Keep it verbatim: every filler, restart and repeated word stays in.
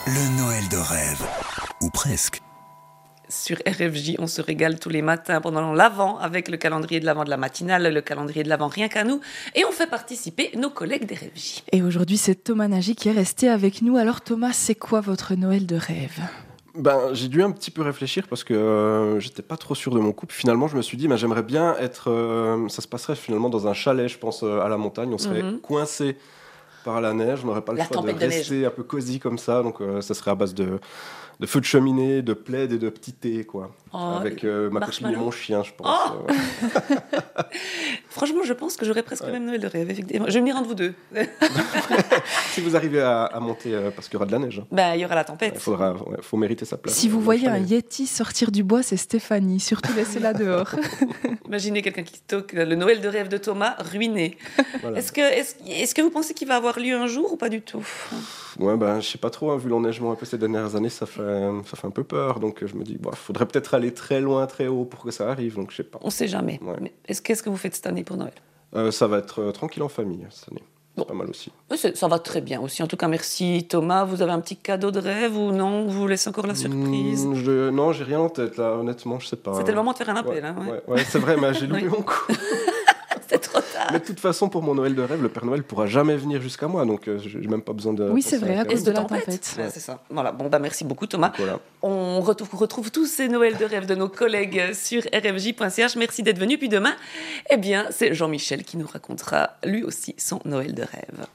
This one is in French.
Le Noël de rêve. Ou presque. Sur R F J, on se régale tous les matins pendant l'Avent avec le calendrier de l'Avent de la matinale, le calendrier de l'Avent rien qu'à nous, et on fait participer nos collègues d'R F J. Et aujourd'hui, c'est Thomas Nagy qui est resté avec nous. Alors Thomas, c'est quoi votre Noël de rêve ? Ben, j'ai dû un petit peu réfléchir parce que euh, j'étais pas trop sûr de mon couple. Finalement, je me suis dit, ben, j'aimerais bien être... Euh, ça se passerait finalement dans un chalet, je pense, euh, à la montagne. On serait Mhm. coincé par la neige. On n'aurait pas le La choix de tempête de rester un peu cosy comme ça. Donc, euh, ça serait à base de, de feu de cheminée, de plaid et de petit thé, quoi. Oh, Avec euh, ma copine et marshmallow. mon chien, je pense. Oh euh, Franchement, je pense que j'aurais presque Ouais. le même Noël de rêve. Effectivement. Je vais m'y rendre vous deux. si vous arrivez à, à monter, euh, parce qu'il y aura de la neige. Ben, il y aura la Il tempête. faudra, ouais, faut mériter sa place. Si vous dans le voyez un chalet. Yeti sortir du bois, c'est Stéphanie. Surtout laissez-la dehors. Imaginez quelqu'un qui toque le Noël de rêve de Thomas ruiné. Voilà. Est-ce que, est-ce, est-ce que vous pensez qu'il va avoir lieu un jour ou pas du tout? Ouais, ben, je sais pas trop, hein, vu l'enneigement un peu ces dernières années, ça fait, ça fait un peu peur. Donc euh, je me dis, il faudrait peut-être aller très loin, très haut pour que ça arrive. Donc je sais pas. On sait jamais. Ouais. Mais est-ce, qu'est-ce que vous faites cette année pour Noël? Euh, ça va être euh, tranquille en famille cette année. C'est Bon. pas mal aussi. Oui, c'est- ça va très bien aussi. En tout cas, merci Thomas. Vous avez un petit cadeau de rêve ou non? Vous vous laissez encore la surprise? Hmm, je... Non, j'ai rien en tête là, honnêtement, je sais pas. C'était le moment de faire un appel. Ouais, hein, ouais. ouais, ouais, c'est vrai, mais j'ai loupé Oui. mon coup. C'est trop tard. Mais de toute façon, pour mon Noël de rêve, le Père Noël pourra jamais venir jusqu'à moi, donc euh, j'ai même pas besoin de. Oui, penser c'est vrai, à à faire- cause de la Tempête. tempête. Ouais, c'est ça. Voilà. Bon, bah merci beaucoup Thomas. Donc, voilà. On retrouve, retrouve tous ces Noëls de rêve de nos collègues sur r f j point c h. Merci d'être venu. Puis demain, eh bien, c'est Jean-Michel qui nous racontera lui aussi son Noël de rêve.